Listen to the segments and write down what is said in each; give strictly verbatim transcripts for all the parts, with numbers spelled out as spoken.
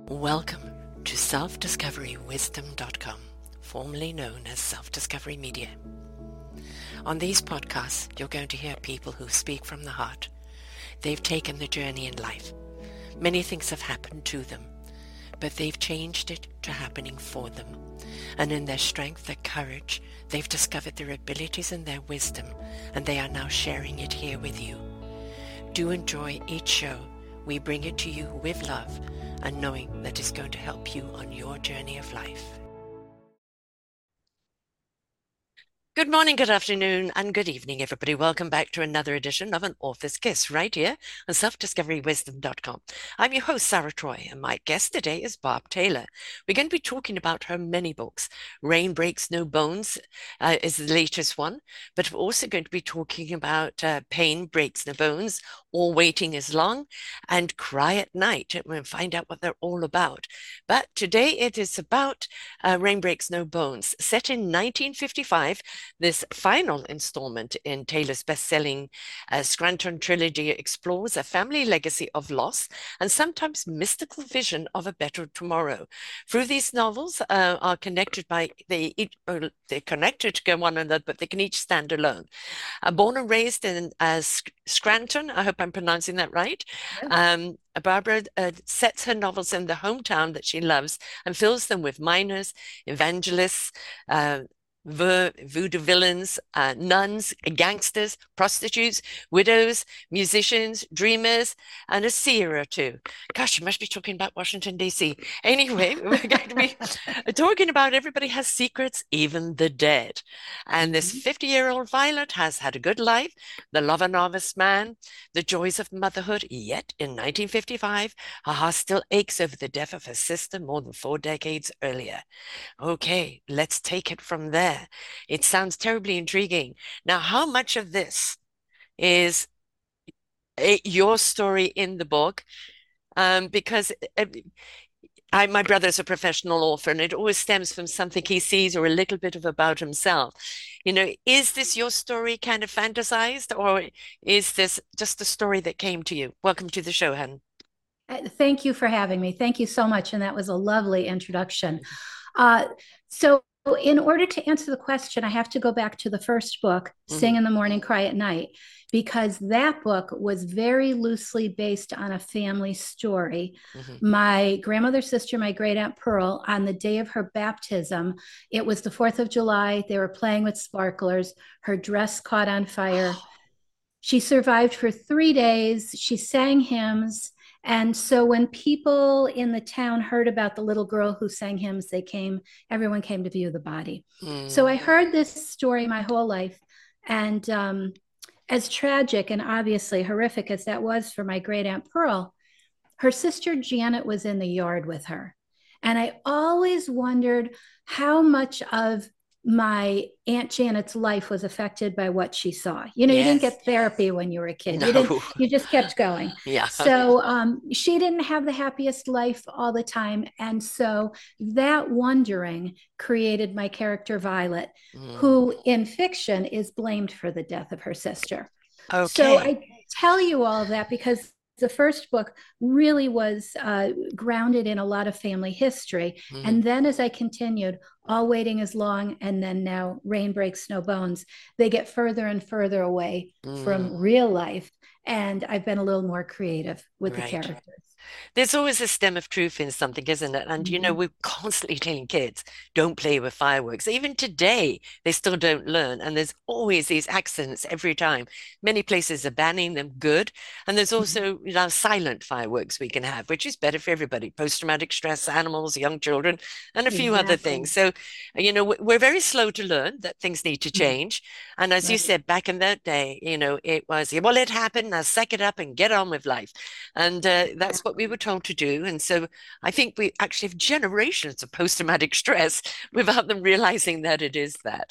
Welcome to self discovery wisdom dot com, formerly known as Self-Discovery Media. On these podcasts, you're going to hear people who speak from the heart. They've taken the journey in life. Many things have happened to them, but they've changed it to happening for them. And in their strength, their courage, they've discovered their abilities and their wisdom, and they are now sharing it here with you. Do enjoy each show. We bring it to you with love and knowing that it's going to help you on your journey of life. Good morning, good afternoon, and good evening, everybody. Welcome back to another edition of An Author's Kiss right here on self discovery wisdom dot com. I'm your host, Sarah Troy, and my guest today is Barb Taylor. We're going to be talking about her many books. Rain Breaks No Bones uh, is the latest one, but we're also going to be talking about uh, Pain Breaks No Bones, All Waiting Is Long, and Cry at Night. We'll find out what they're all about. But today it is about uh, Rain Breaks No Bones, set in nineteen fifty-five. This final installment in Taylor's best-selling uh, Scranton trilogy explores a family legacy of loss and sometimes mystical vision of a better tomorrow. Through these novels uh, are connected by they uh, they're connected to one another, but they can each stand alone. Uh, born and raised in uh, Scranton, I hope I'm pronouncing that right. Um, Barbara uh, sets her novels in the hometown that she loves and fills them with miners, evangelists, uh, voodoo villains, uh, nuns, gangsters, prostitutes, widows, musicians, dreamers, and a seer or two. Gosh, you must be talking about Washington, D C. Anyway, we're going to be talking about everybody has secrets, even the dead. And this fifty-year-old Violet has had a good life, the love of novice man, the joys of motherhood, yet in nineteen fifty-five, her heart still aches over the death of her sister more than four decades earlier. Okay, let's take it from there. It sounds terribly intriguing. Now, how much of this is a, your story in the book? Um, because I, my brother's a professional author, and it always stems from something he sees or a little bit of about himself. You know, is this your story kind of fantasized, or is this just a story that came to you? Welcome to the show, Hen. Thank you for having me. Thank you so much. And that was a lovely introduction. Uh, so in order to answer the question, I have to go back to the first book, mm-hmm. Sing in the Morning, Cry at Night, because that book was very loosely based on a family story. Mm-hmm. My grandmother's sister, my great aunt Pearl, on the day of her baptism, it was the fourth of July. They were playing with sparklers. Her dress caught on fire. She survived for three days. She sang hymns. And so when people in the town heard about the little girl who sang hymns, they came, everyone came to view the body. Mm. So I heard this story my whole life. And um, as tragic and obviously horrific as that was for my great aunt Pearl, her sister Janet was in the yard with her. And I always wondered how much of my Aunt Janet's life was affected by what she saw. You know, yes. You didn't get therapy when you were a kid. No. You didn't, you just kept going. Yeah. So um, she didn't have the happiest life all the time. And so that wondering created my character Violet, mm. who in fiction is blamed for the death of her sister. Okay. So I tell you all of that because the first book really was uh, grounded in a lot of family history. Mm. And then as I continued, All Waiting Is Long, and then now Rain Breaks No Bones, they get further and further away mm. from real life. And I've been a little more creative with right. the characters. There's always a stem of truth in something, isn't it? And, mm-hmm. you know, we're constantly telling kids, don't play with fireworks. Even today, they still don't learn. And there's always these accidents every time. Many places are banning them, good. And there's also, mm-hmm. you know, silent fireworks we can have, which is better for everybody. Post-traumatic stress, animals, young children, and a few exactly. other things. So, you know, we're very slow to learn that things need to change. Mm-hmm. And as right. you said, back in that day, you know, it was, well, it happened, now suck it up and get on with life. And uh, that's what we were told to do. And so I think we actually have generations of post-traumatic stress without them realizing that it is that.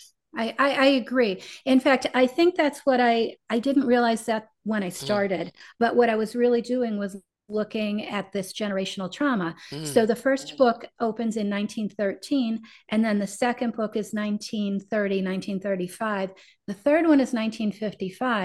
I, I, I agree. In fact, I think that's what I, I didn't realize that when I started, mm. but what I was really doing was looking at this generational trauma. Mm. So the first book opens in nineteen thirteen, and then the second book is nineteen thirty, nineteen thirty-five. The third one is nineteen fifty-five.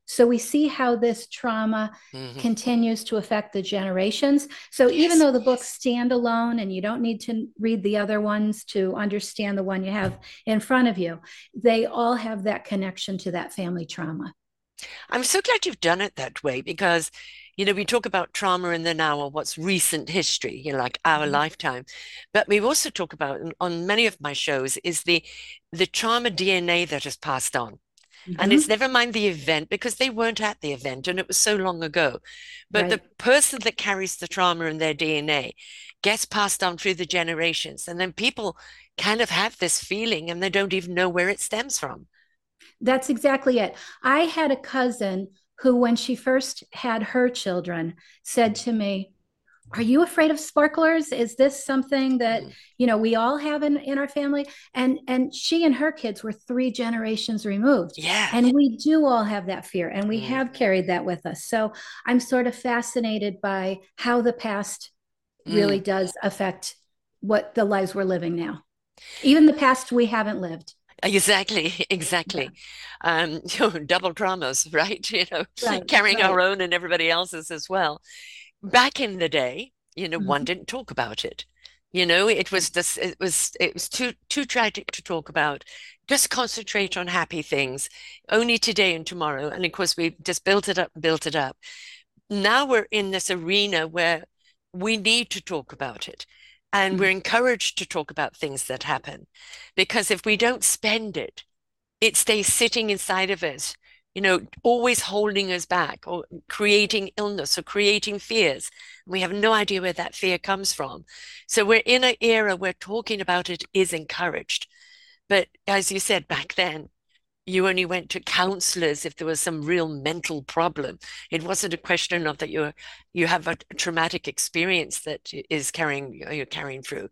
So we see how this trauma Mm-hmm. continues to affect the generations. So even Yes. though the books stand alone and you don't need to read the other ones to understand the one you have in front of you, they all have that connection to that family trauma. I'm so glad you've done it that way because, you know, we talk about trauma in the now or what's recent history, you know, like our lifetime. But we also talk about on many of my shows is the the trauma D N A that is passed on. And it's Mm-hmm. never mind the event because they weren't at the event and it was so long ago. But the Right. person that carries the trauma in their D N A gets passed on through the generations. And then people kind of have this feeling and they don't even know where it stems from. That's exactly it. I had a cousin who, when she first had her children, said to me, "Are you afraid of sparklers? Is this something that, Mm. you know, we all have in, in our family?" And and she and her kids were three generations removed. Yeah. And we do all have that fear, and we Mm. have carried that with us. So I'm sort of fascinated by how the past really Mm. does affect what the lives we're living now, even the past we haven't lived. Exactly, Yeah. exactly. Um, you know, double traumas, right? You know, Right, carrying our right. own and everybody else's as well. Back in the day, you know, one Mhm. didn't talk about it. You know, it was this, it was, it was too, too tragic to talk about. Just concentrate on happy things, only today and tomorrow. And of course, we just built it up, built it up. Now we're in this arena where we need to talk about it. And we're Mhm. encouraged to talk about things that happen. Because if we don't spend it, it stays sitting inside of us, you know, always holding us back or creating illness or creating fears. We have no idea where that fear comes from. So we're in an era where talking about it is encouraged. But as you said back then, you only went to counselors if there was some real mental problem. It wasn't a question of that you you have a traumatic experience that is carrying you're carrying through.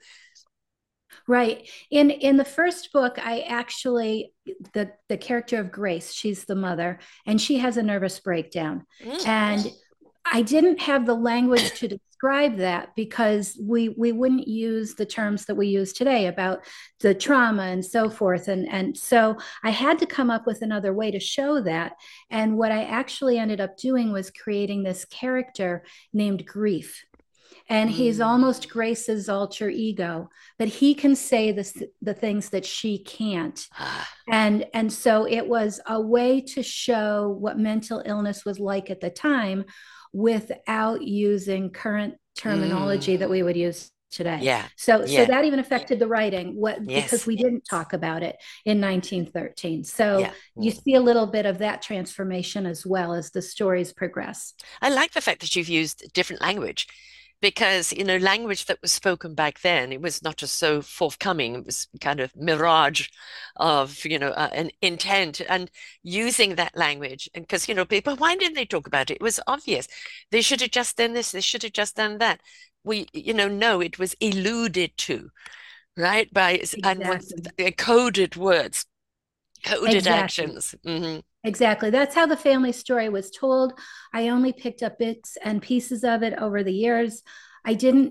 Right. In in the first book, I actually the the character of Grace, she's the mother, and she has a nervous breakdown. Mm, And I didn't have the language to describe that because we we wouldn't use the terms that we use today about the trauma and so forth. And and so I had to come up with another way to show that. And what I actually ended up doing was creating this character named Grief, and he's mm, almost Grace's alter ego, but he can say the, the things that she can't. ah, And, and so it was a way to show what mental illness was like at the time without using current mm, terminology that we would use today. yeah, So, so yeah, that even affected the writing, what, because yes, we didn't talk about it in nineteen thirteen. So yeah. you Mm. see a little bit of that transformation as well as the stories progress. I like the fact that you've used different language because, you know, language that was spoken back then, it was not just so forthcoming. It was kind of mirage of, you know, uh, an intent and using that language. And because, you know, people, why didn't they talk about it? It was obvious. They should have just done this. They should have just done that. We, you know, no, it was alluded to, right? By, and with Exactly. coded words, coded Exactly. actions. Hmm. Exactly. That's how the family story was told. I only picked up bits and pieces of it over the years. I didn't,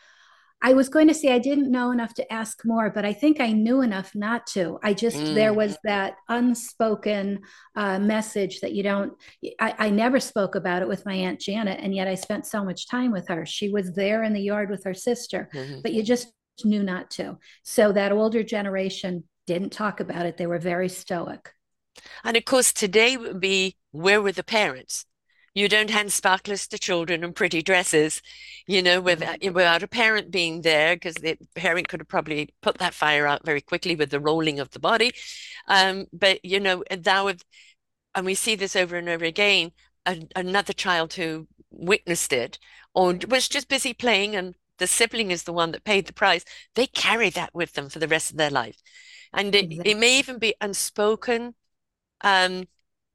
I was going to say I didn't know enough to ask more, but I think I knew enough not to. I just, there Mm, was that unspoken uh, message that you don't, I, I never spoke about it with my Aunt Janet, and yet I spent so much time with her. She was there in the yard with her sister, mhm. but you just knew not to. So that older generation didn't talk about it. They were very stoic. And of course, today would be where were the parents? You don't hand sparklers to children and pretty dresses, you know, without, without a parent being there, because the parent could have probably put that fire out very quickly with the rolling of the body. Um, but, you know, and now, with, and we see this over and over again, a, another child who witnessed it or was just busy playing, and the sibling is the one that paid the price, they carry that with them for the rest of their life. And it, it may Exactly. even be unspoken um,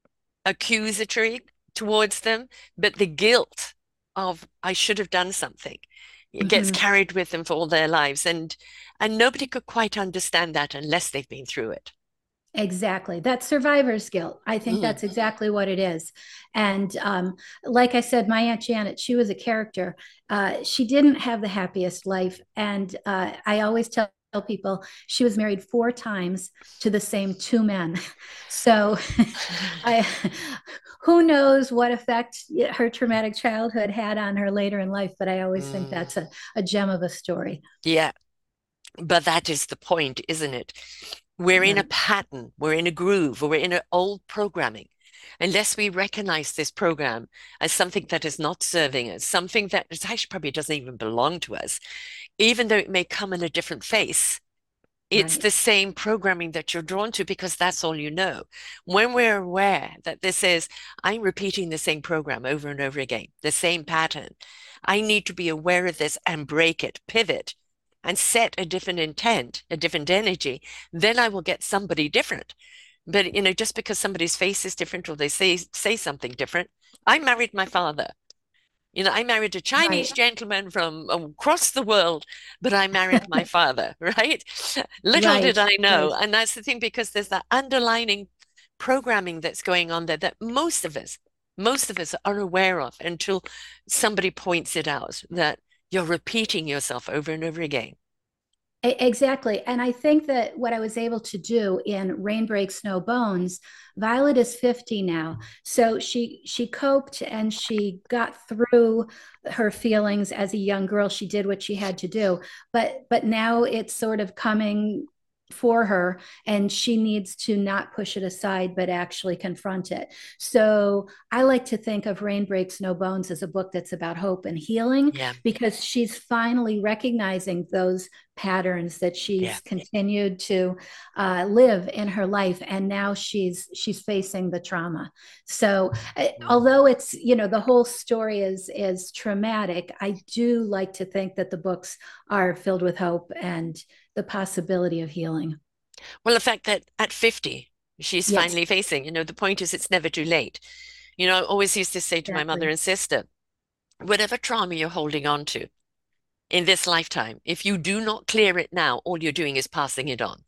accusatory towards them, but the guilt of I should have done something, it gets Mm-hmm. carried with them for all their lives, and and nobody could quite understand that unless they've been through it. Exactly. That's survivor's guilt. I think Mm, that's exactly what it is. And um, like I said, my Aunt Janet, she was a character. Uh, she didn't have the happiest life. And uh, I always tell people she was married four times to the same two men. So I, who knows what effect her traumatic childhood had on her later in life, but I always think Mm, that's a, a gem of a story. yeah, but that is the point, isn't it? We're in a Right. pattern, we're in a groove, or we're in an old programming. Unless we recognize this program as something that is not serving us, something that is actually probably doesn't even belong to us, even though it may come in a different face, it's Right. the same programming that you're drawn to because that's all you know. When we're aware that this is, I'm repeating the same program over and over again, the same pattern, I need to be aware of this and break it, pivot, and set a different intent, a different energy, then I will get somebody different. But you know, just because somebody's face is different or they say say something different, I married my father. You know, I married a Chinese Right. gentleman from across the world, but I married my father, right? Little did Right. I know. Right. And that's the thing, because there's that underlining programming that's going on there that most of us, most of us are aware of until somebody points it out that you're repeating yourself over and over again. Exactly. And I think that what I was able to do in Rain Breaks No Bones, Violet is fifty now. So she she coped and she got through her feelings as a young girl. She did what she had to do. But but now it's sort of coming for her, and she needs to not push it aside but actually confront it. So I like to think of Rain Breaks No Bones as a book that's about hope and healing, Yeah, because she's finally recognizing those patterns that yeah. she's continued to uh, live in her life, and now she's she's facing the trauma. So uh, Mm. although it's, you know, the whole story is is traumatic, I do like to think that the books are filled with hope and the possibility of healing. Well, the fact that at fifty, she's Yes, finally facing, you know, the point is it's never too late. You know, I always used to say to my mother exactly. and sister, whatever trauma you're holding on to in this lifetime, if you do not clear it now, all you're doing is passing it on.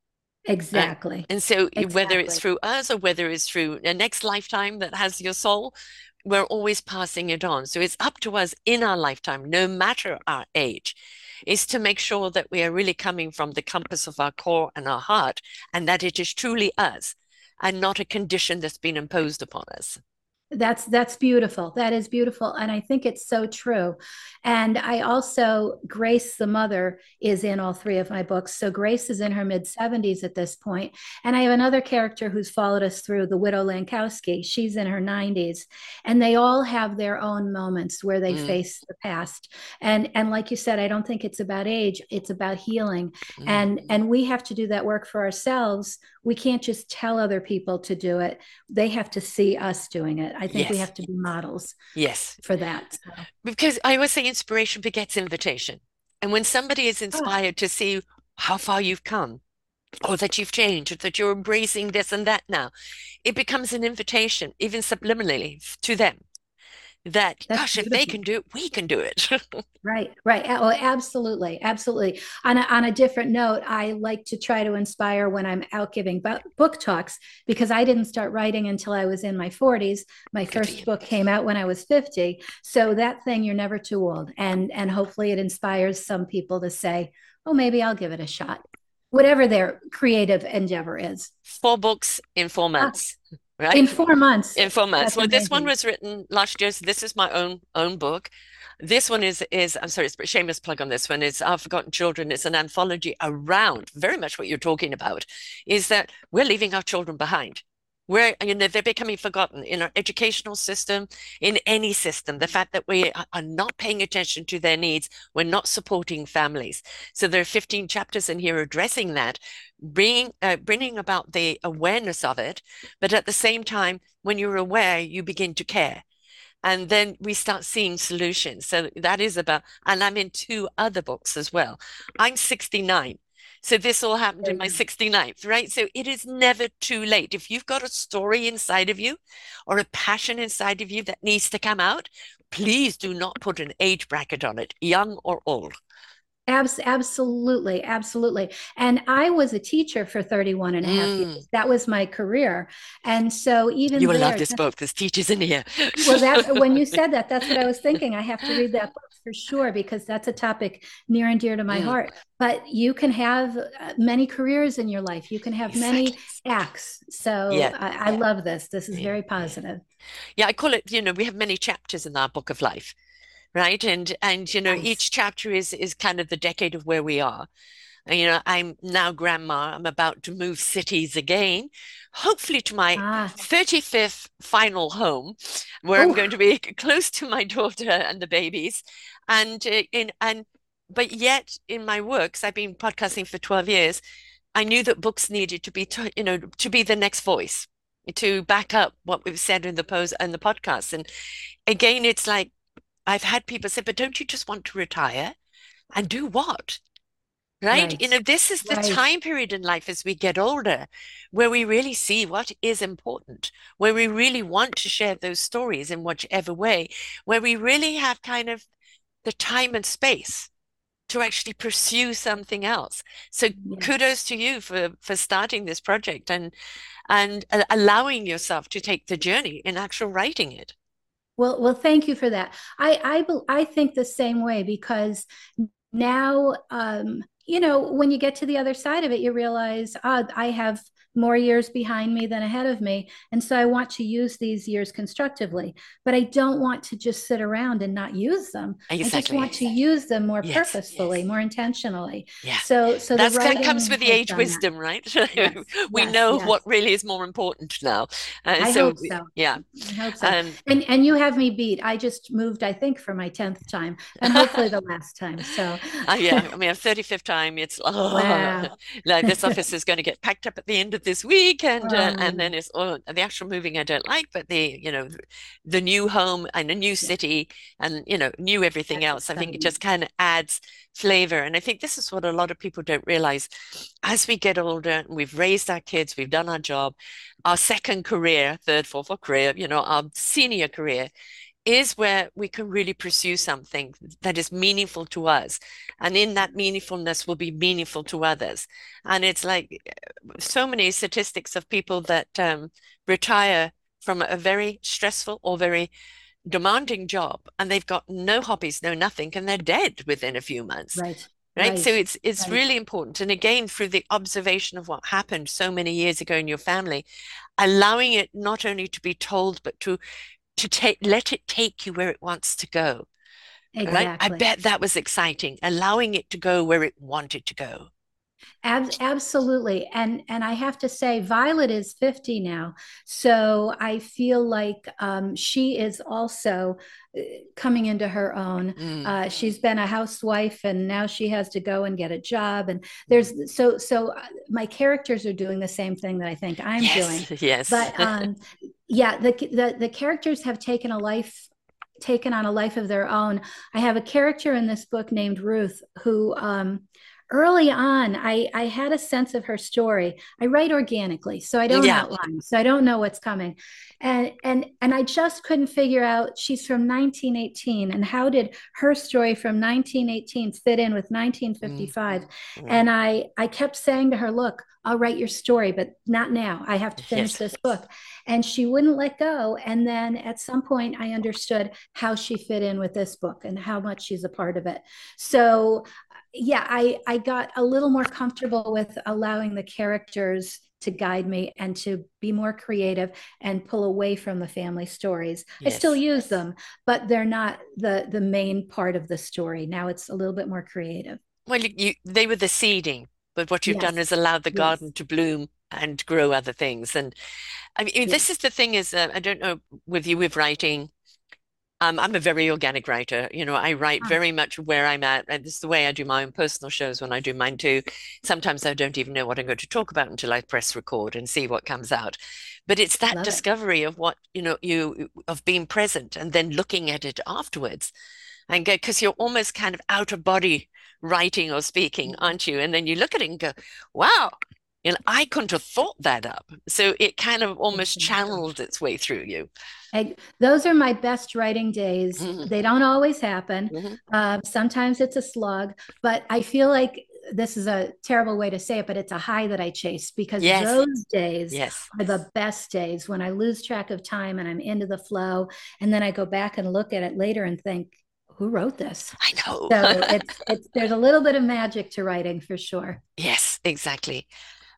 And Exactly. and so whether it's Exactly. through us or whether it's through a next lifetime that has your soul, we're always passing it on. So it's up to us in our lifetime, no matter our age, is to make sure that we are really coming from the compass of our core and our heart, and that it is truly us and not a condition that's been imposed upon us. That's that's beautiful. That is beautiful, and I think it's so true. And I also, Grace the mother is in all three of my books. So Grace is in her mid seventies at this point, and I have another character who's followed us through, the widow Lankowski. She's in her nineties, and they all have their own moments where they Mm, face the past. And and like you said, I don't think it's about age; it's about healing. mm. And and we have to do that work for ourselves. We can't just tell other people to do it. They have to see us doing it. I think we Yes, have to be models yes. for that. So, Because I always say inspiration begets invitation. And when somebody is oh, inspired to see how far you've come, or that you've changed, or that you're embracing this and that now, it becomes an invitation, even subliminally, to them that, that's gosh, if they beautiful. can do it, we can do it. Right, right. Oh, absolutely, absolutely. On a, on a different note, I like to try to inspire when I'm out giving bu- book talks, because I didn't start writing until I was in my forties. My Good for you. first book came out when I was fifty. So that thing, you're never too old, and and hopefully it inspires some people to say, "Oh, maybe I'll give it a shot," whatever their creative endeavor is. Four books in four Ah, months, in right? four months, In four months. that's Well, this one amazing. was written last year, so this is my own own book. This one is is I'm sorry, it's a shameless plug on this one. It's Our Forgotten Children. It's an anthology around very much what you're talking about, is that we're leaving our children behind. We're, you know, they're becoming forgotten in our educational system, in any system. The fact that we are not paying attention to their needs, we're not supporting families. So there are fifteen chapters in here addressing that, bringing uh, bringing about the awareness of it, but at the same time, when you're aware, you begin to care. And then we start seeing solutions. So that is about, and I'm in two other books as well. I'm sixty-nine. So this all happened in my sixty-ninth, right? So it is never too late. If you've got a story inside of you or a passion inside of you that needs to come out, please do not put an age bracket on it, young or old. Abs- absolutely, absolutely. And I was a teacher for thirty-one and a half Mm. years. That was my career. And so You even will love there, this book. There's teachers in here. well, that when you said that, that's what I was thinking. I have to read that book for sure because that's a topic near and dear to my Mm, heart. But you can have uh, many careers in your life. You can have exactly. many acts. So Yeah. I, I love this. This is Yeah. very Yeah. positive. Yeah. I call it, you know, we have many chapters in our book of life, right? And and you know, Nice. each chapter is is kind of the decade of where we are. And, you know, I'm now grandma. I'm about to move cities again, hopefully to my Ah, thirty-fifth final home, where I'm oh, going to be close to my daughter and the babies. And uh, in and but yet in my works, I've been podcasting for twelve years. I knew that books needed to be, to, you know, to be the next voice to back up what we've said in the post and the podcast. And again, it's like I've had people say, but don't you just want to retire? And do what? Right? You right, know, this is the right. time period in life as we get older where we really see what is important, where we really want to share those stories in whichever way, where we really have kind of the time and space to actually pursue something else. So Yes. kudos to you for for starting this project and and uh, allowing yourself to take the journey in actual writing it. Well, well, thank you for that. I I bel- I think the same way because now, um, you know, when you get to the other side of it, you realize, ah, I have more years behind me than ahead of me, and so I want to use these years constructively. But I don't want to just sit around and not use them. I just want Exactly. to use them more Yes. purposefully, more intentionally. Yeah. So, so the That's that comes writing with the has age done that. wisdom, right? Yes, We yes, know what yes. really is more important now. Uh, I so hope so. yeah. I hope so. Um, And and you have me beat. I just moved, I think, for my tenth time and hopefully the last time. So Uh, yeah, I mean, a thirty-fifth time, it's oh, wow. like this office is going to get packed up at the end of this week, and uh, and then Um, it's oh, the actual moving I don't like, but the you know the new home and a new yeah, city and you know new everything that's else. I think it exciting. just kind of adds flavor, and I think this is what a lot of people don't realize. As we get older, we've raised our kids, we've done our job, our second career, third, fourth, or career, you know, our senior career is where we can really pursue something that is meaningful to us. And in that meaningfulness will be meaningful to others. And it's like so many statistics of people that um, retire from a very stressful or very demanding job and they've got no hobbies, no nothing, and they're dead within a few months. Right, Right. So right, it's it's right. really important. And again, through the observation of what happened so many years ago in your family, allowing it not only to be told, but to to take let it take you where it wants to go. Right? I Exactly. bet that was exciting, allowing it to go where it wanted to go. Ab- absolutely. And and I have to say, Violet is fifty now. So I feel like um, she is also uh, coming into her own. Mm. Uh, she's been a housewife and now she has to go and get a job. And there's so so uh, my characters are doing the same thing that I think I'm doing. Yes, yes. But um, yeah, the, the the characters have taken a life taken on a life of their own. I have a character in this book named Ruth who um, early on I, I had a sense of her story. I write organically, so I don't Yeah. outline, so I don't know what's coming. And and and I just couldn't figure out she's from nineteen eighteen and how did her story from nineteen eighteen fit in with Mm, nineteen fifty-five. mm. And I I kept saying to her, look, I'll write your story, but not now. I have to finish Yes. this book. And she wouldn't let go. And then at some point, I understood how she fit in with this book and how much she's a part of it. So, yeah, I, I got a little more comfortable with allowing the characters to guide me and to be more creative and pull away from the family stories. I still Yes. use them, but they're not the the main part of the story. Now it's a little bit more creative. Well, you, you they were the seeding, but what you've done Yes. is allowed the Yes. garden to bloom and grow other things. And I mean, this is Yes. the thing is, uh, I don't know with you with writing. Um, I'm a very organic writer. You know, I write Ah, very much where I'm at. And this is the way I do my own personal shows when I do mine too. Sometimes I don't even know what I'm going to talk about until I press record and see what comes out. But it's that love it. discovery of what, you know, you of being present and then looking at it afterwards. And get because you're almost kind of out of body writing or speaking, aren't you? And then you look at it and go, wow, You know, I couldn't have thought that up. So it kind of almost Exactly. channeled its way through you. I, those are my best writing days. Mhm, They don't always happen. mhm. Uh, sometimes it's a slug, but I feel like this is a terrible way to say it, but it's a high that I chase because Yes, those days yes. are the best days when I lose track of time and I'm into the flow. And then I go back and look at it later and think, who wrote this? I know. So it's it's there's a little bit of magic to writing for sure. Yes, exactly.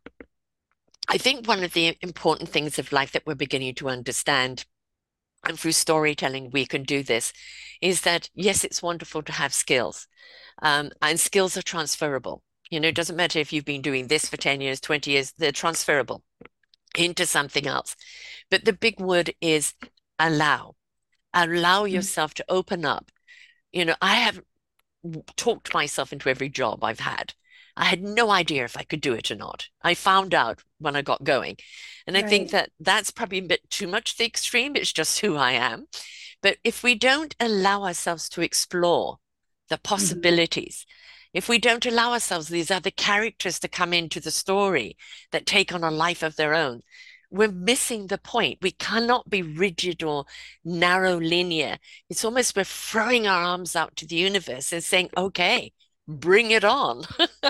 I think one of the important things of life that we're beginning to understand, and through storytelling we can do this, is that yes, it's wonderful to have skills, um, and skills are transferable. You know, it doesn't matter if you've been doing this for ten years, twenty years, they're transferable into something else. But the big word is allow. Allow yourself to open up. You know, I have talked myself into every job I've had. I had no idea if I could do it or not. I found out when I got going. And I think Right. that that's probably a bit too much the extreme. It's just who I am. But if we don't allow ourselves to explore the Mhm. possibilities, if we don't allow ourselves these other characters to come into the story that take on a life of their own, we're missing the point. We cannot be rigid or narrow linear. It's almost we're throwing our arms out to the universe and saying, okay, bring it on.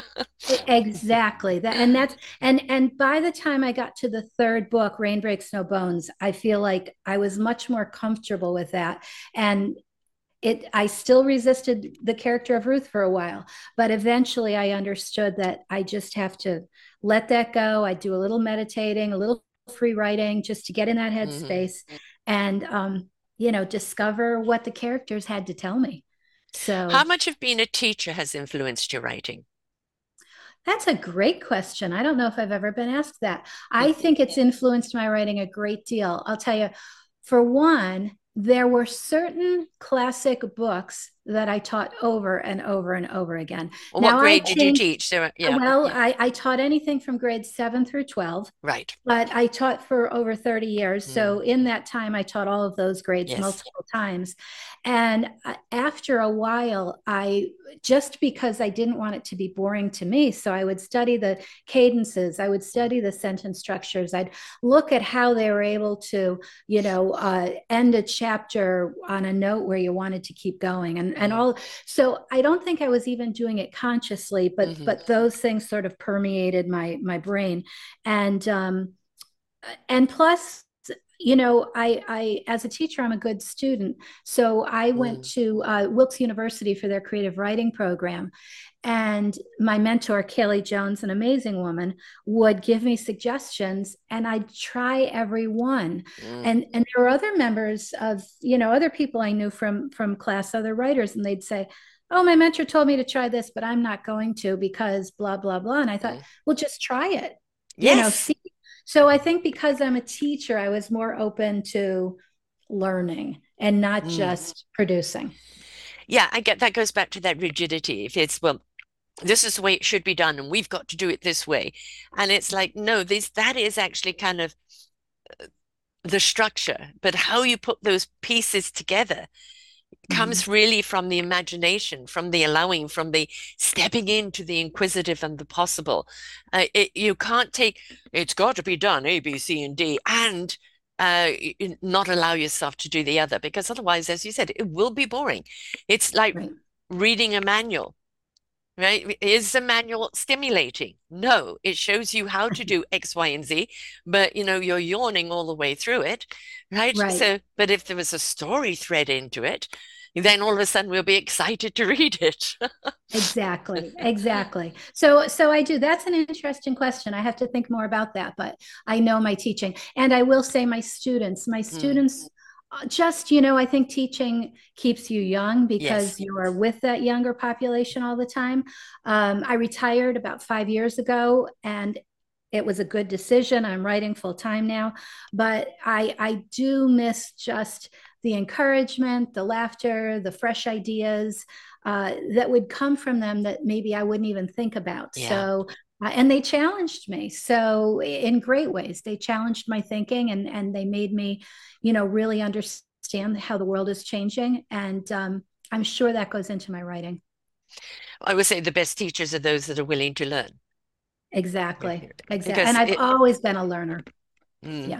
E- Exactly. That and that's and and by the time I got to the third book, Rain Breaks No Bones, I feel like I was much more comfortable with that. And it I still resisted the character of Ruth for a while, but eventually I understood that I just have to let that go. I do a little meditating, a little free writing just to get in that Mhm. headspace and um, you know, discover what the characters had to tell me. How So much of being a teacher has influenced your writing? that's a great question. I don't know if I've ever been asked that. I think it's influenced my writing a great deal. I'll tell you, for one, there were certain classic books that I taught over and over and over again. Or what Now I grade did you changed, teach? So, yeah, well, I, I taught anything from grades seven through twelve. right. But I taught for over thirty years. So Mm, in that time, I taught all of those grades yes. multiple times. And uh, after a while, I just because I didn't want it to be boring to me, so I would study the cadences, I would study the sentence structures, I'd look at how they were able to, you know, uh, end a chapter on a note where you wanted to keep going, and and Mm, all. So I don't think I was even doing it consciously, but mhm, but those things sort of permeated my my brain, and um, and plus you know I, I as a teacher I'm a good student, so I went mm, to uh, Wilkes University for their creative writing program, and my mentor Kaylee Jones, an amazing woman, would give me suggestions and I'd try every one. mm. And and there were other members of, you know, other people I knew from from class, other writers, and they'd say, oh, my mentor told me to try this but I'm not going to because blah blah blah, and I thought, Mm. well, just try it, you know, Yes. see. So I think because I'm a teacher, I was more open to learning and not Mm. just producing. Yeah, I get that goes back to that rigidity. If it's, well, this is the way it should be done, and we've got to do it this way. And it's like, no, this that is actually kind of the structure, but how you put those pieces together Mhm. comes really from the imagination, from the allowing, from the stepping into the inquisitive and the possible. Uh, it, you can't take, it's got to be done, A, B, C, and D, and uh, not allow yourself to do the other, because otherwise, as you said, it will be boring. It's like Right. reading a manual. Right? Is the manual stimulating? No, it shows you how to do X, Y, and Z, but you know, you're yawning all the way through it, right? Right. So, but if there was a story thread into it, then all of a sudden we'll be excited to read it. Exactly. Exactly. So so I do. That's an interesting question. I have to think more about that, but I know my teaching. And I will say my students, my Mm, students uh, just, you know, I think teaching keeps you young yes. because you're with that younger population all the time. Um, I retired about five years ago and it was a good decision. I'm writing full time now, but I I do miss just the encouragement, the laughter, the fresh ideas uh, that would come from them that maybe I wouldn't even think about. Yeah. So, uh, and they challenged me. So, in great ways, they challenged my thinking and and they made me, you know, really understand how the world is changing. And um, I'm sure that goes into my writing. I would say the best teachers are those that are willing to learn. Exactly. Exactly. And Because I've it, always been a learner. mm, Yeah.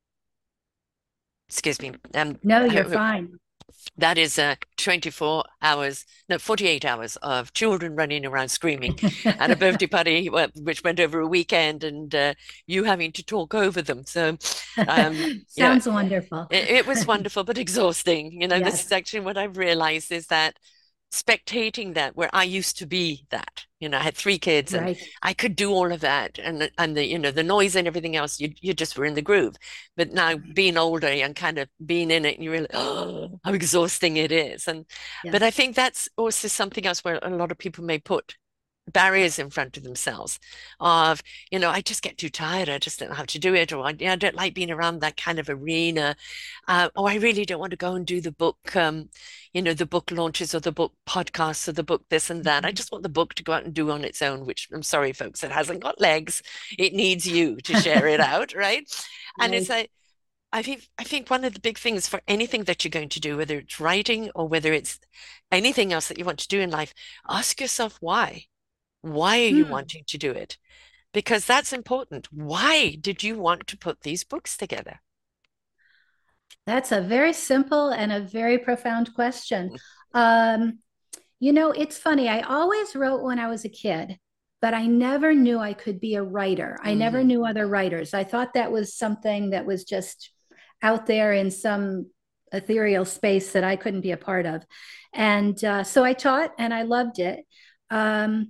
excuse me, um, No, you're fine. that is uh, twenty-four hours, no, forty-eight hours of children running around screaming at a birthday party, well, which went over a weekend, and uh, you having to talk over them. So, um, yeah, Sounds wonderful. it, it was wonderful, but exhausting. You know, this is Yes. actually what I've realized is that spectating that where I used to be that, you know, I had three kids and Right. I could do all of that and and the, you know, the noise and everything else, you you just were in the groove. But now being older and kind of being in it, and you really, oh, how exhausting it is. And but I Yes. think that's also something else where a lot of people may put barriers in front of themselves of, you know, I just get too tired. I just don't know how to do it. Or I, I don't like being around that kind of arena. Uh, or I really don't want to go and do the book, um, you know, the book launches or the book podcasts or the book this and that. I Mhm. just want the book to go out and do on its own, which I'm sorry, folks, it hasn't got legs. It needs you to share it out, right? And it's Right. like, I think I think one of the big things for anything that you're going to do, whether it's writing or whether it's anything else that you want to do in life, ask yourself why. Why are you Hmm. wanting to do it? Because that's important. Why did you want to put these books together? That's a very simple and a very profound question. Um, you know, it's funny. I always wrote when I was a kid, but I never knew I could be a writer. I never Hmm. knew other writers. I thought that was something that was just out there in some ethereal space that I couldn't be a part of. And uh, so I taught and I loved it. Um,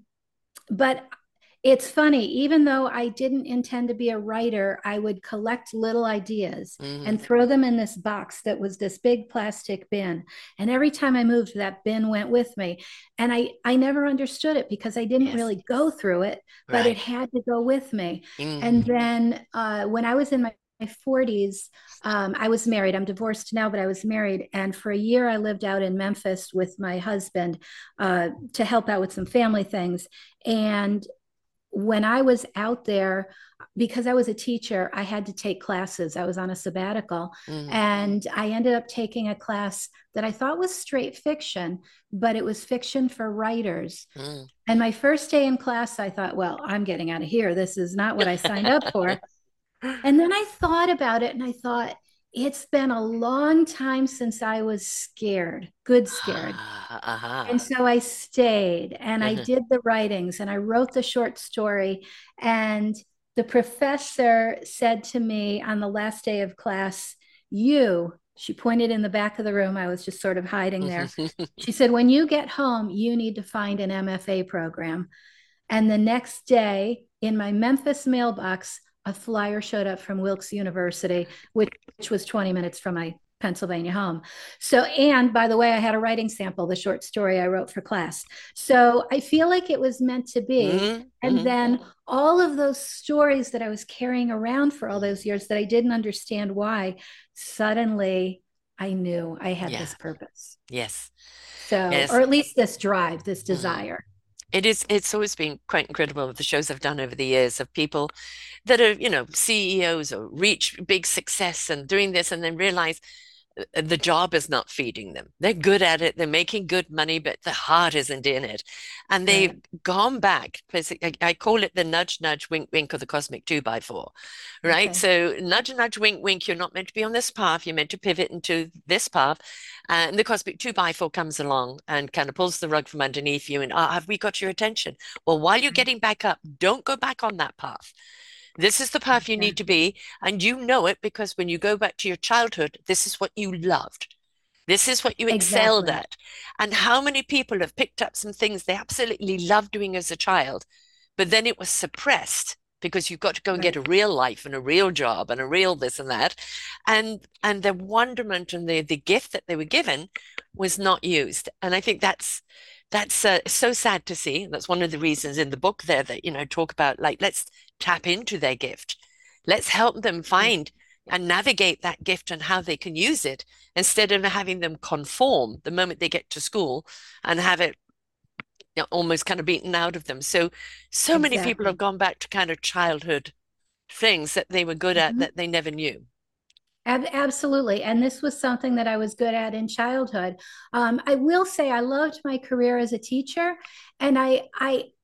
but it's funny, even though I didn't intend to be a writer, I would collect little ideas Hmm. and throw them in this box that was this big plastic bin. And every time I moved, that bin went with me. And I, I never understood it because I didn't Yes. really go through it, but it Right. had to go with me. And Hmm. then uh, when I was in my my forties, um, I was married. I'm divorced now, but I was married. And for a year, I lived out in Memphis with my husband uh, to help out with some family things. And when I was out there, because I was a teacher, I had to take classes. I was on a sabbatical, Hmm. and I ended up taking a class that I thought was straight fiction, but it was fiction for writers. Hmm. And my first day in class, I thought, well, I'm getting out of here. This is not what I signed up for. And then I thought about it and I thought, it's been a long time since I was scared, good scared. Ah, aha. And so I stayed and I did the writings and I wrote the short story. And the professor said to me on the last day of class, you, she pointed in the back of the room. I was just sort of hiding there. She said, when you get home, you need to find an M F A program. And the next day in my Memphis mailbox, a flyer showed up from Wilkes University, which, which was twenty minutes from my Pennsylvania home. So, and by the way, I had a writing sample, the short story I wrote for class. So I feel like it was meant to be. Hmm. And Hmm. then all of those stories that I was carrying around for all those years that I didn't understand why, suddenly I knew I had Yeah. this purpose. Yes. So, Yes. or at least this drive, this Hmm. desire. It is, it's always been quite incredible with the shows I've done over the years of people that are, you know, C E Os or reach big success and doing this and then realize the job is not feeding them. They're good at it, they're making good money, but the heart isn't in it. And they've Right. gone back. Basically, I call it the nudge, nudge, wink, wink, or the cosmic two by four, right? Okay. So, nudge, nudge, wink, wink, you're not meant to be on this path, you're meant to pivot into this path. And the cosmic two by four comes along and kind of pulls the rug from underneath you. And oh, have we got your attention? Well, while you're getting back up, don't go back on that path. This is the path you need to Exactly. be. And you know it because when you go back to your childhood, this is what you loved. This is what you excelled Exactly. at. And how many people have picked up some things they absolutely loved doing as a child, but then it was suppressed because you've got to go and get Right. a real life and a real job and a real this and that. And and the wonderment and the the gift that they were given was not used. And I think that's that's uh, so sad to see. That's one of the reasons in the book there that, you know, talk about like, let's tap into their gift. Let's help them Right. find and navigate that gift and how they can use it instead of having them conform the moment they get to school and have it, you know, almost kind of beaten out of them. So, so many people have Exactly. gone back to kind of childhood things that they were good at Mhm. that they never knew. Ab- absolutely. And this was something that I was good at in childhood. Um, I will say I loved my career as a teacher, and I I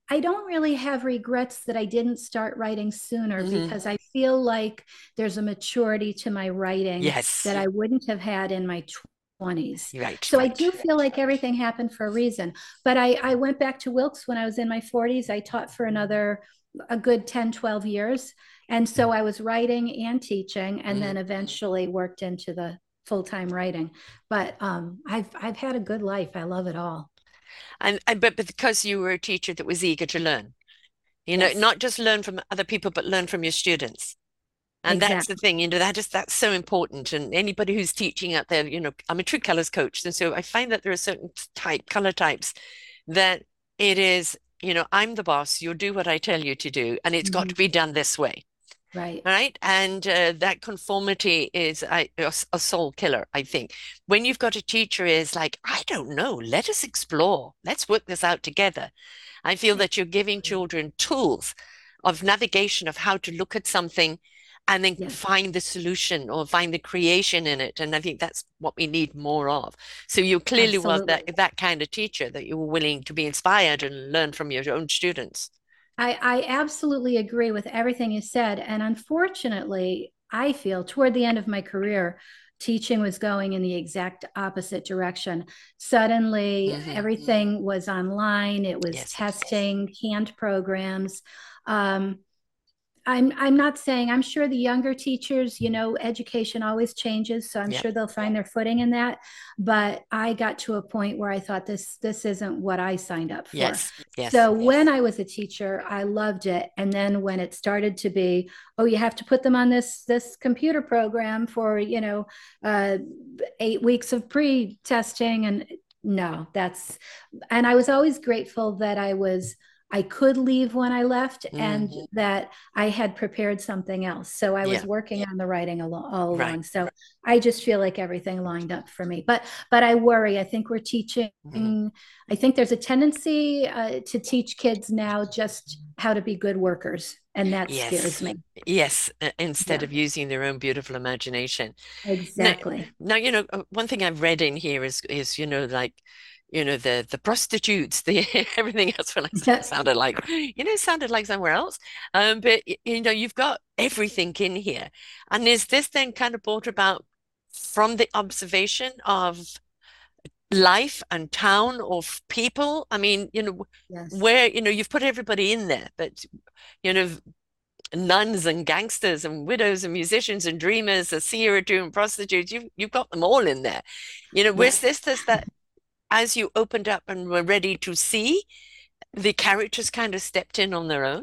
I don't really have regrets that I didn't start writing sooner Hmm. because I feel like there's a maturity to my writing Yes. that I wouldn't have had in my twenties. Right, So I right. do feel like everything happened for a reason. But I, I went back to Wilkes when I was in my forties. I taught for another a good ten, twelve years. And so I was writing and teaching and Mm. then eventually worked into the full-time writing. But um, I've I've had a good life. I love it all. And, and but because you were a teacher that was eager to learn, you know, Yes, not just learn from other people, but learn from your students. And that's the exactly. thing, you know, that is that's so important. And anybody who's teaching out there, you know, I'm a true colors coach. And so I find that there are certain type color types that it is, you know, I'm the boss, you'll do what I tell you to do, and it's got to Mhm. be done this way. Right. Right. And uh, that conformity is a, a soul killer, I think. When you've got a teacher is like, I don't know, let us explore. Let's work this out together. I feel that you're giving children tools of navigation of how to look at something and then Yes, find the solution or find the creation in it. And I think that's what we need more of. So you clearly was that absolutely. that kind of teacher that you were willing to be inspired and learn from your own students. I, I absolutely agree with everything you said. And unfortunately, I feel toward the end of my career, teaching was going in the exact opposite direction. Suddenly, Hmm. everything was online, it was Yes. testing, hand programs. Um, I'm I'm not saying I'm sure the younger teachers, you know, education always changes, so I'm Yeah. sure they'll find their footing in that. But I got to a point where I thought this this isn't what I signed up for. Yes. Yes. So when I was a teacher, I loved it. And then when it started to be, oh, you have to put them on this this computer program for, you know, uh, eight weeks of pre-testing and no, that's and I was always grateful that I was I could leave when I left Mm, and that I had prepared something else. So I yeah. was working on the writing all, all Right. along. So I just feel like everything lined up for me. But but I worry. I think we're teaching. Mhm. I think there's a tendency uh, to teach kids now just how to be good workers, and that scares Yes. me. Yes. uh, Instead Yeah, of using their own beautiful imagination. Now, exactly. now, you know, uh, one thing I've read in here is is, you know, like, you know, the the prostitutes, the everything else. When I said it sounded like, you know, it sounded like somewhere else. Um, but y- you know, you've got everything in here. And is this then kind of brought about from the observation of life and town of people? I mean, you know, Yes. where, you know, you've put everybody in there, but you know, nuns and gangsters and widows and musicians and dreamers, a seer or two and prostitutes. You've you've got them all in there. You know, where's Yes. this this that as you opened up and were ready to see, the characters kind of stepped in on their own.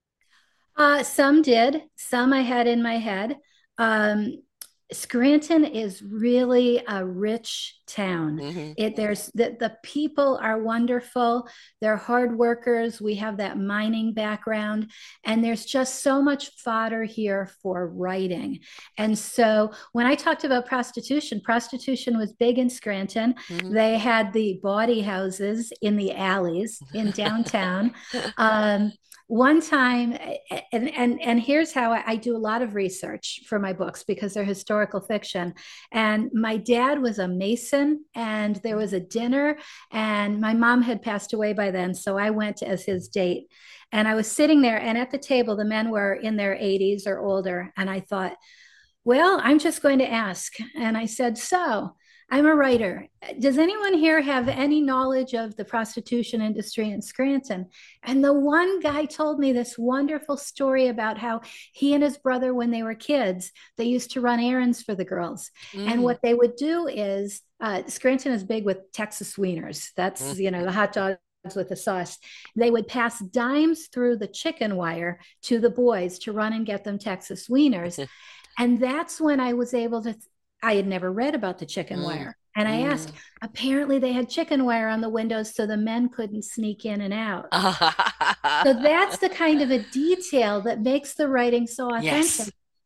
Uh, some did. Some I had in my head. Um, Scranton is really a rich town. Hmm. It there's the, the people are wonderful. They're hard workers. We have that mining background, and there's just so much fodder here for writing. And so when I talked about prostitution, prostitution was big in Scranton. Hmm. They had the bawdy houses in the alleys in downtown. Um, one time and and and here's how I, I do a lot of research for my books because they're historical fiction. And my dad was a mason, and there was a dinner, and my mom had passed away by then, so I went as his date. And I was sitting there, and at the table, the men were in their eighties or older, and I thought, well, I'm just going to ask. And I said, so I'm a writer. Does anyone here have any knowledge of the prostitution industry in Scranton? And the one guy told me this wonderful story about how he and his brother, when they were kids, they used to run errands for the girls. And Mm. what they would do is, uh, Scranton is big with Texas wieners. That's, Mm. you know, the hot dogs with the sauce. They would pass dimes through the chicken wire to the boys to run and get them Texas wieners. And that's when I was able to, I had never read about the chicken Mm. wire. And I asked, Mm. apparently they had chicken wire on the windows so the men couldn't sneak in and out. So that's the kind of a detail that makes the writing so Yes. authentic.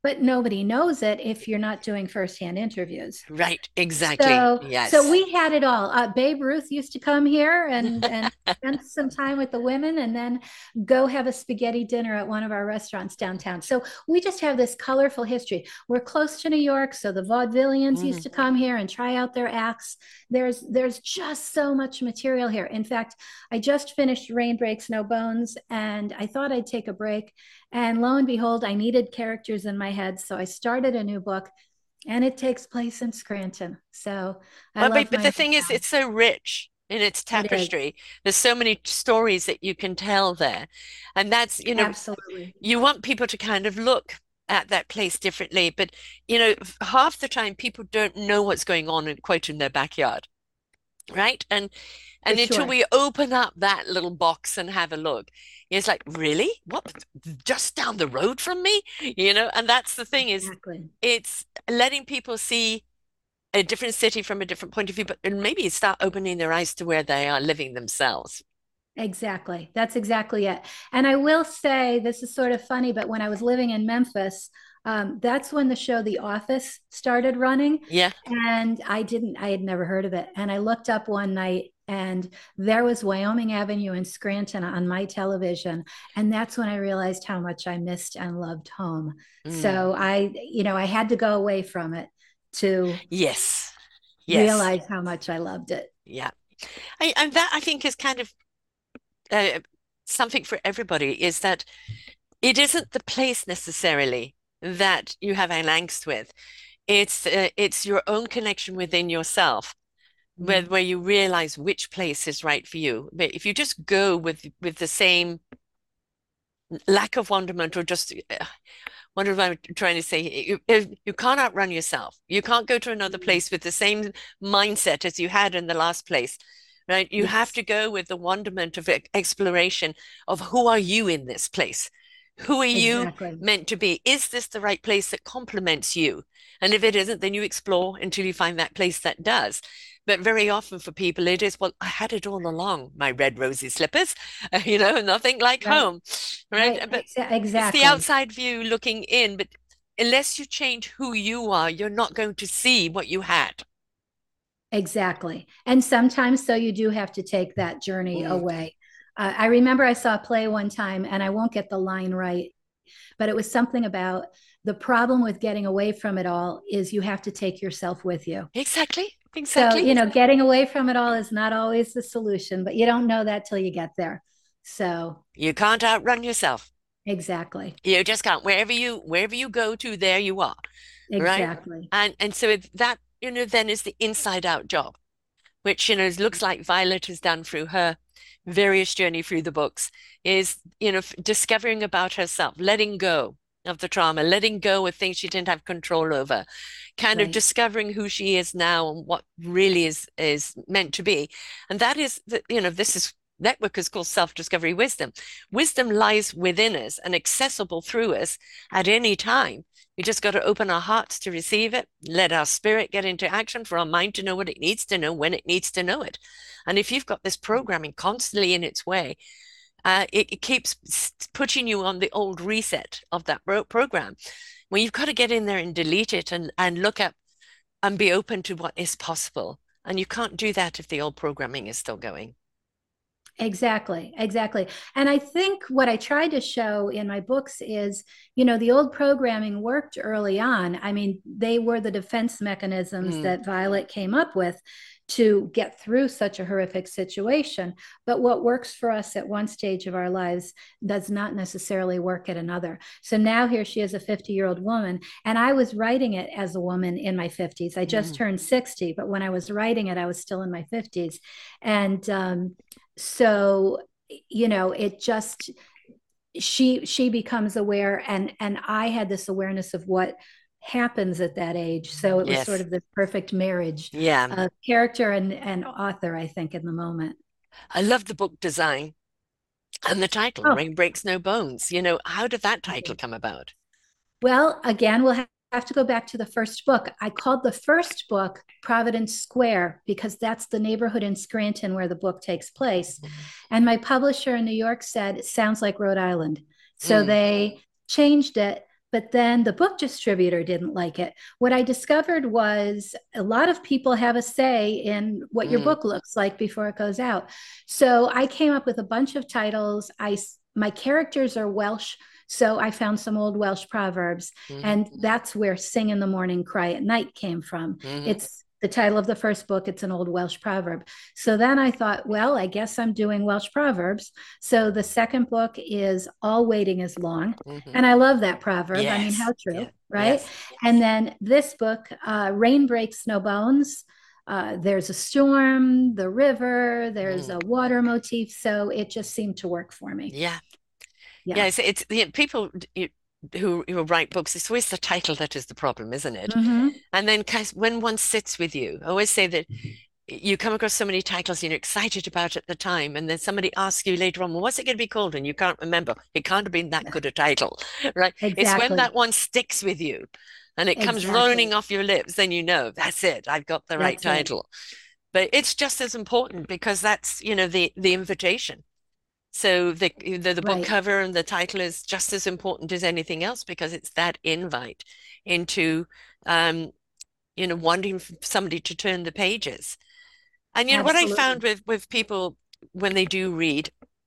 but nobody knows it if you're not doing firsthand interviews. Right, exactly. So, so Yes. we had it all. Uh, Babe Ruth used to come here and and spend some time with the women, and then go have a spaghetti dinner at one of our restaurants downtown. So we just have this colorful history. We're close to New York, so the vaudevillians used Mhm. to come here and try out their acts. There's there's just so much material here. In fact, I just finished Rain Breaks No Bones, and I thought I'd take a break. And lo and behold, I needed characters in my head, so I started a new book, and it takes place in Scranton. So I Well, but, love but my the thing is, hometown. it's so rich in its It is. tapestry. There's so many stories that you can tell there. And that's, you know, Absolutely. you want people to kind of look at that place differently. But, you know, half the time people don't know what's going on in quote in their backyard, right? And For and until sure. we open up that little box and have a look, it's like, really? What? Just down the road from me? You know, and that's the thing is Exactly. it's letting people see a different city from a different point of view, but maybe start opening their eyes to where they are living themselves. Exactly. That's exactly it. And I will say, this is sort of funny, but when I was living in Memphis, um, that's when the show The Office started running. Yeah. And I didn't, I had never heard of it. And I looked up one night, and there was Wyoming Avenue in Scranton on my television. And that's when I realized how much I missed and loved home. Mm. So I, you know, I had to go away from it to Yes. Yes. realize how much I loved it. Yeah. I, and that I think is kind of uh, something for everybody is that it isn't the place necessarily that you have an angst with. It's uh, it's your own connection within yourself where Mm. where you realize which place is right for you. But if you just go with with the same lack of wonderment or just uh, what am I trying to say? You, you can't outrun yourself. You can't go to another Mm. place with the same mindset as you had in the last place, right? You have Yes, to go with the wonderment of exploration of who are you in this place? Who are you exactly. meant to be? Is this the right place that complements you? And if it isn't, then you explore until you find that place that does. But very often for people, it is, well, I had it all along, my red rosy slippers, you know, nothing like Right. home, right? Right. But Exa- it's the exactly. outside view looking in, but unless you change who you are, you're not going to see what you had. Exactly. And sometimes, so you do have to take that journey Mm. away. Uh, I remember I saw a play one time, and I won't get the line right, but it was something about the problem with getting away from it all is you have to take yourself with you. Exactly, So, exactly. you know, getting away from it all is not always the solution, but you don't know that till you get there. So, You can't outrun yourself. exactly. You just can't. Wherever you wherever you go to, there you are, right? Exactly. And and so if that, you know, then is the inside out job, which, you know, looks like Violet has done through her various journey through the books, is, you know, discovering about herself, letting go of the trauma, letting go of things she didn't have control over, kind of Right. discovering who she is now and what really is is meant to be. And that is the, you know, this is network is called self-discovery wisdom. Wisdom lies within us and accessible through us at any time. We just got to open our hearts to receive it, let our spirit get into action for our mind to know what it needs to know when it needs to know it. And if you've got this programming constantly in its way, uh, it, it keeps putting you on the old reset of that program. Well, you've got to get in there and delete it and, and look at and be open to what is possible. And you can't do that if the old programming is still going. Exactly, exactly. And I think what I tried to show in my books is, you know, the old programming worked early on. I mean, they were the defense mechanisms Mm. that Violet came up with to get through such a horrific situation. But what works for us at one stage of our lives does not necessarily work at another. So now here she is, a fifty year old woman. And I was writing it as a woman in my fifties. I just Mm. turned sixty, but when I was writing it, I was still in my fifties. And, um, so you know it just she she becomes aware, and and I had this awareness of what happens at that age, so it was sort Yes. of this perfect marriage Yeah. of character and and author, I think, in the moment. I love the book design and the title, Oh, Rain Breaks No Bones. You know, how did that title come about? well, again, we'll have to go back to the first book. I called the first book Providence Square because that's the neighborhood in Scranton where the book takes place. And my publisher in New York said, it sounds like Rhode Island. So Mm. they changed it, but then the book distributor didn't like it. What I discovered was a lot of people have a say in what your Mm, book looks like before it goes out. So I came up with a bunch of titles. I my characters are Welsh, so I found some old Welsh proverbs, hmm and that's where Sing in the Morning, Cry at Night came from. hmm It's the title of the first book. It's an old Welsh proverb. So then I thought, well, I guess I'm doing Welsh proverbs. So the second book is All Waiting is Long. hmm And I love that proverb. I mean, Yes. how Yeah. true, right? Yes. And then this book, uh, Rain Breaks No Bones. Uh, there's a storm, the river, there's Mm. a water motif. So it just seemed to work for me. Yeah. Yeah. Yeah. It's, it's you know, people you, who, who write books, it's always the title that is the problem, isn't it? Mm-hmm. And then when one sits with you, I always say that you come across so many titles and you're excited about at the time, and then somebody asks you later on, well, what's it going to be called? And you can't remember. It can't have been that good a title, right? It's when Exactly. that one sticks with you and it comes rolling Exactly. off your lips, then you know, that's it. I've got the right That's it. title. But it's just as important because that's, you know, the the invitation. So the, the the book Right. cover and the title is just as important as anything else because it's that invite into um, you know, wanting somebody to turn the pages. And you know what I Absolutely. found with with people when they do read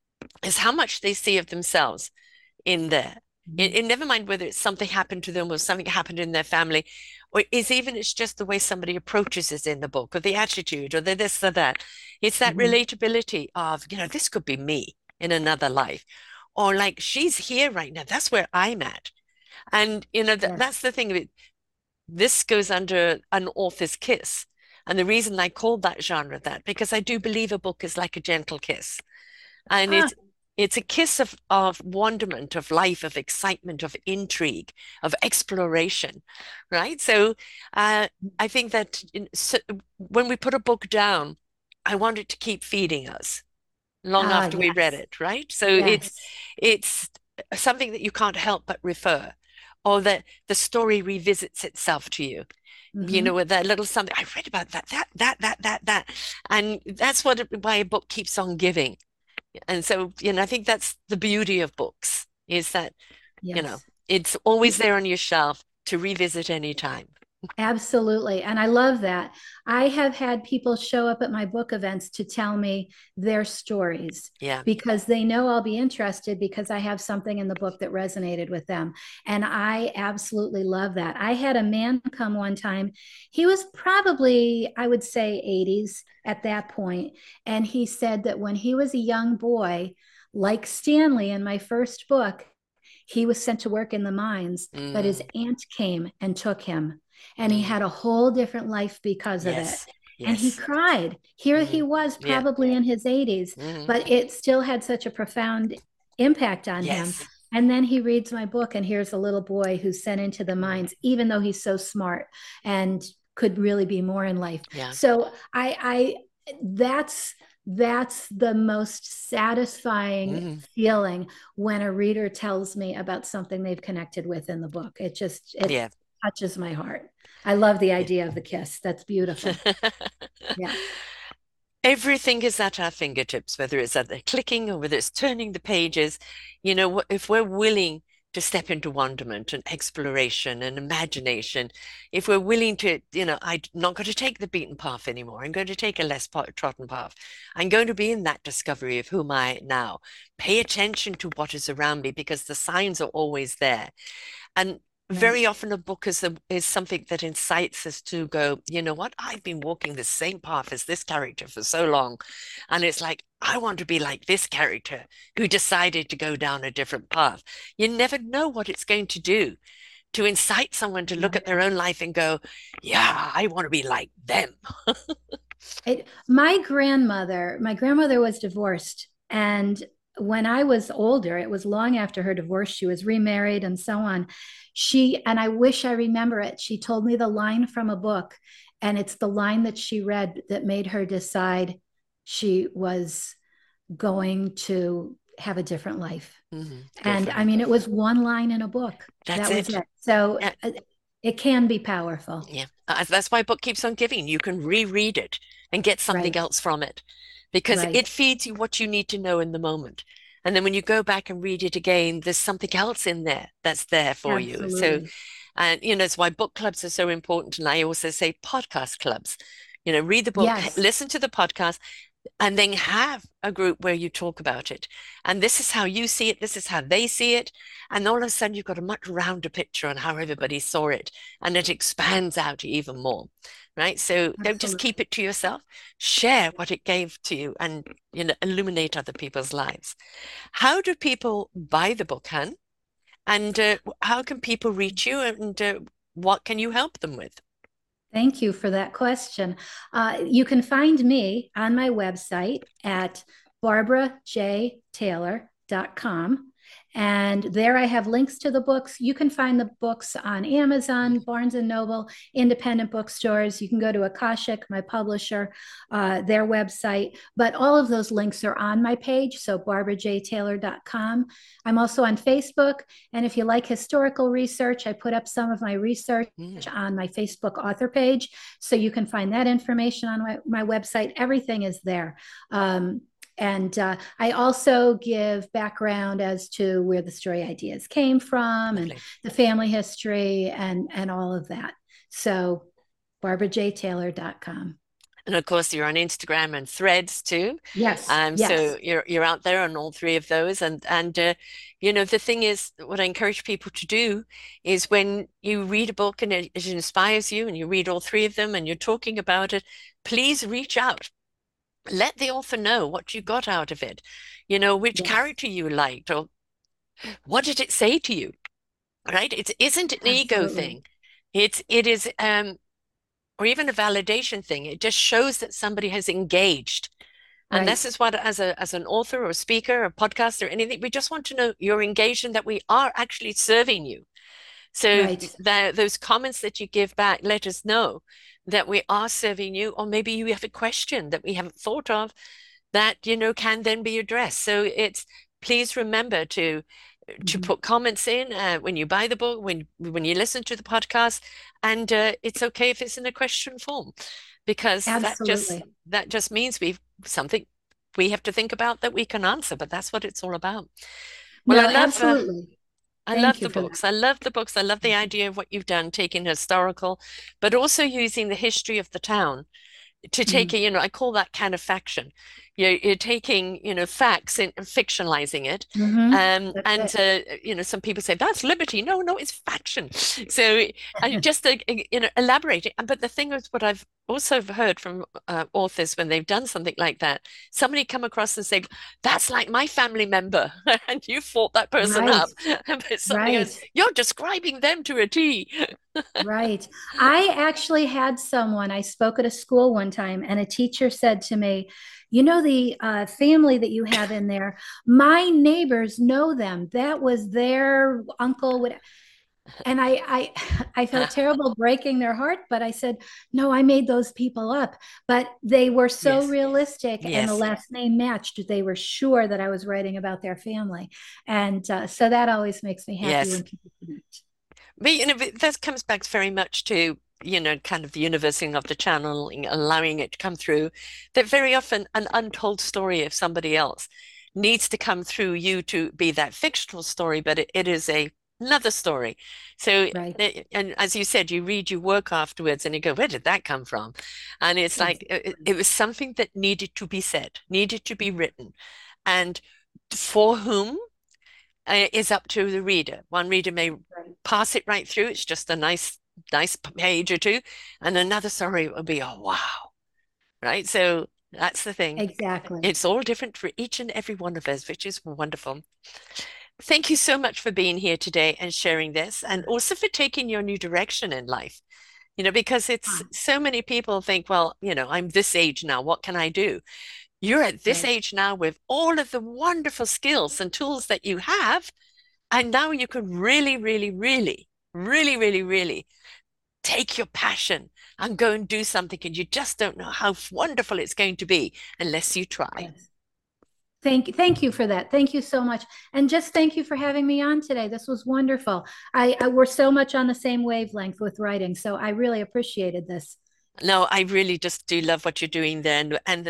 is how much they see of themselves in there. It, Mhm. it never mind whether it's something happened to them or something happened in their family, or is even it's just the way somebody approaches it in the book, or the attitude, or the this or that. It's that Mhm. relatability of, you know, this could be me in another life, or like she's here right now. That's where I'm at. And you know, th Yes. that's the thing. That this goes under an author's kiss. And the reason I called that genre that, because I do believe a book is like a gentle kiss. And Ah, it's it's a kiss of, of wonderment, of life, of excitement, of intrigue, of exploration, right? So uh, I think that in, so when we put a book down, I want it to keep feeding us long ah, after we read yes. it, right? So it's Yes. it's something that you can't help but refer, or that the story revisits itself to you. You know, Hmm. with that little something, I read about that, that, that, that, that, that, and that's what it, why a book keeps on giving. And so, you know, I think that's the beauty of books is that, you know, Yes. it's always there on your shelf to revisit anytime. Absolutely. And I love that. I have had people show up at my book events to tell me their stories Yeah. because they know I'll be interested because I have something in the book that resonated with them. And I absolutely love that. I had a man come one time. He was probably, I would say, eighties at that point. And he said that when he was a young boy, like Stanley in my first book, he was sent to work in the mines, but his Mm, aunt came and took him. And he mm, had a whole different life because of it. yes. And he Yes. cried. Here he Mm, was, yeah. probably in his eighties, Mm, but it still had such a profound impact on him. yes. And then he reads my book, and here's a little boy who's sent into the Mm, mines, even though he's so smart and could really be more in life. yeah. So I, I, that's that's the most satisfying Mm, feeling when a reader tells me about something they've connected with in the book. It just it yeah. touches my heart. I love the Yeah. idea of the kiss. That's beautiful. Yeah. Everything is at our fingertips, whether it's at the clicking or whether it's turning the pages. You know, if we're willing to step into wonderment and exploration and imagination, if we're willing to, you know, I'm not going to take the beaten path anymore. I'm going to take a less trodden path. I'm going to be in that discovery of who am I now. Pay attention to what is around me because the signs are always there. And Right. very often a book is a, is something that incites us to go, you know what? I've been walking the same path as this character for so long. And it's like, I want to be like this character who decided to go down a different path. You never know what it's going to do to incite someone to look Yeah. at their own life and go, yeah, I want to be like them. It, my grandmother, my grandmother was divorced, and when I was older, it was long after her divorce. She was remarried and so on. She, and I wish I remember it. She told me the line from a book, and it's the line that she read that made her decide she was going to have a different life. Mhm, good And for I her. mean, it was one line in a book. That's That was it. it. So Yeah, uh, it can be powerful. yeah. Uh, That's why a book keeps on giving. You can reread it and get something Right. else from it because Right. it feeds you what you need to know in the moment. And then when you go back and read it again, there's something else in there that's there for you. So, Absolutely. and you know, it's why book clubs are so important. And I also say podcast clubs. You know, read the book, Yes, listen to the podcast, and then have a group where you talk about it. And this is how you see it, this is how they see it. And all of a sudden, you've got a much rounder picture on how everybody saw it, and it expands out even more. Right. So don't just absolutely. keep it to yourself, share what it gave to you and, you know, illuminate other people's lives. How do people buy the book, Han? And uh, how can people reach you and uh, what can you help them with? Thank you for that question. Uh, you can find me on my website at barbara j taylor dot com. And there I have links to the books. You can find the books on Amazon, Barnes and Noble, independent bookstores. You can go to Akashic, my publisher, uh, their website. But all of those links are on my page, so barbara j taylor dot com. I'm also on Facebook. And if you like historical research, I put up some of my research Mm. on my Facebook author page. So you can find that information on my, my website. Everything is there. Um, and uh, I also give background as to where the story ideas came from and Lovely. the family history and, and all of that. So barbara j taylor dot com. And of course, you're on Instagram and Threads too. Yes, Um, yes. so you're you're out there on all three of those. And and uh, you know, the thing is, what I encourage people to do is when you read a book and it, it inspires you, and you read all three of them, and you're talking about it, please reach out. Let the author know what you got out of it. You know, which Yes, character you liked, or what did it say to you, right? It isn't an ego absolutely. thing. It's it is um or even a validation thing. It just shows that somebody has engaged. And this Right, is what, as a as an author or a speaker or podcaster or anything, we just want to know you're engaged and that we are actually serving you. So right. the, those comments that you give back let us know that we are serving you, or maybe you have a question that we haven't thought of that, you know, can then be addressed. So it's please remember to to Mhm. put comments in uh, when you buy the book, when when you listen to the podcast, and uh, it's okay if it's in a question form, because that just Absolutely. that just means we've something we have to think about that we can answer. But that's what it's all about. Well, I No, love uh, absolutely. I love Thank you the for that. books. I love the books. I love the idea of what you've done, taking historical, but also using the history of the town to take Mhm. a, you know, I call that counterfaction. You're, you're taking, you know, facts and fictionalizing it. Mhm. Um, That's and, it. uh, you know, some people say that's liberty. No, no, it's faction. So I just, uh, you know, elaborate it. But the thing is, what I've also heard from uh, authors when they've done something like that, somebody come across and say, that's like my family member. And you fought that person Right, up. But somebody goes, right. you're describing them to a T. Right. I actually had someone, I spoke at a school one time, and a teacher said to me, you know, the uh, family that you have in there, my neighbors know them. That was their uncle. Would, and I, I, I felt terrible breaking their heart, but I said, no, I made those people up. But they were so Yes, realistic, and the yes. last name matched. They were sure that I was writing about their family. And uh, so that always makes me happy when Yes. people connect. But you know, that comes back very much to, you know, kind of the universing of the channeling, allowing it to come through. That very often an untold story of somebody else needs to come through you to be that fictional story, but it, it is a another story. So, Right. eh, and as you said, you read your work afterwards and you go, where did that come from? And it's like it, Exactly. it was something that needed to be said, needed to be written, and for whom? Uh, is up to the reader. One reader may Right. pass it right through. It's just a nice, nice page or two, and another story will be, oh wow, right? So that's the thing. Exactly. It's all different for each and every one of us, which is wonderful. Thank you so much for being here today and sharing this, and also for taking your new direction in life. You know, because it's Ah, so many people think, well, you know, I'm this age now, what can I do? You're at this right. age now with all of the wonderful skills and tools that you have. And now you can really, really, really, really, really, really take your passion and go and do something. And you just don't know how wonderful it's going to be unless you try. Yes. Thank, thank you for that. Thank you so much. And just thank you for having me on today. This was wonderful. I, I we're so much on the same wavelength with writing, so I really appreciated this. No, I really just do love what you're doing there. And, and the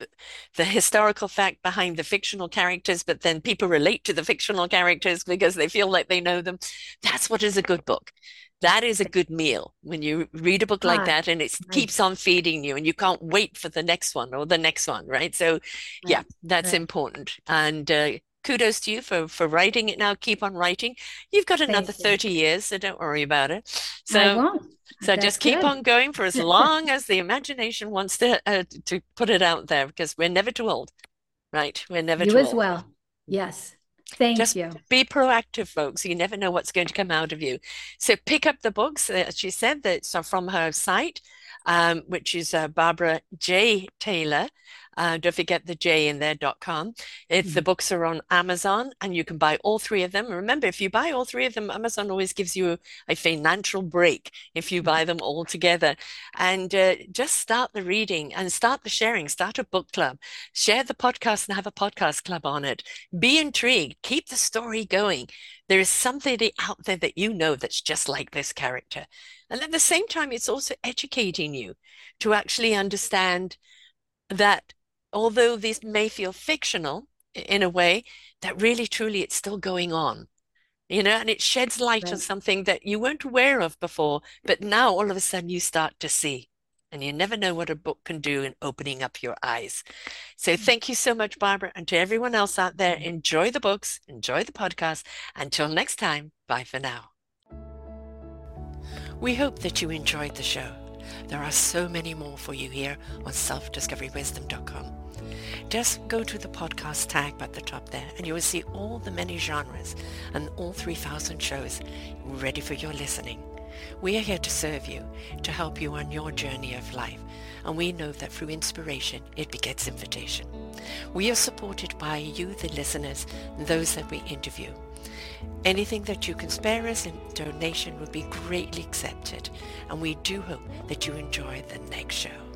the historical fact behind the fictional characters, but then people relate to the fictional characters because they feel like they know them. That's what is a good book. That is a good meal when you read a book like Ah, that, and it right, keeps on feeding you and you can't wait for the next one or the next one, right? So yeah, right, that's right. important. And uh, kudos to you for for writing it now. Keep on writing. You've got another Thank you. thirty years, so don't worry about it. I So won't. so just That's keep good. on going for as long as the imagination wants to uh, to put it out there, because we're never too old, right? We're never You too as old. well. Yes. Thank Just you. be proactive, folks. You never know what's going to come out of you. So pick up the books, as she said, that's from her site, um, which is uh, Barbara J. Taylor. Uh, don't forget the J in there, dot com. It's the books are on Amazon, and you can buy all three of them. Remember, if you buy all three of them, Amazon always gives you a financial break if you buy them all together. And uh, just start the reading and start the sharing, start a book club, share the podcast and have a podcast club on it. Be intrigued, keep the story going. There is somebody out there that you know that's just like this character. And at the same time, it's also educating you to actually understand that although this may feel fictional in a way, that really truly it's still going on, you know, and it sheds light on Right. something that you weren't aware of before, but now all of a sudden you start to see. And you never know what a book can do in opening up your eyes. So thank you so much, Barbara. And to everyone else out there, enjoy the books, enjoy the podcast. Until next time, bye for now. We hope that you enjoyed the show. There are so many more for you here on self discovery wisdom dot com. Just go to the podcast tag at the top there and you will see all the many genres and all three thousand shows ready for your listening. We are here to serve you, to help you on your journey of life, and we know that through inspiration it begets invitation. We are supported by you, the listeners, and those that we interview. Anything that you can spare us in donation would be greatly accepted, and we do hope that you enjoy the next show.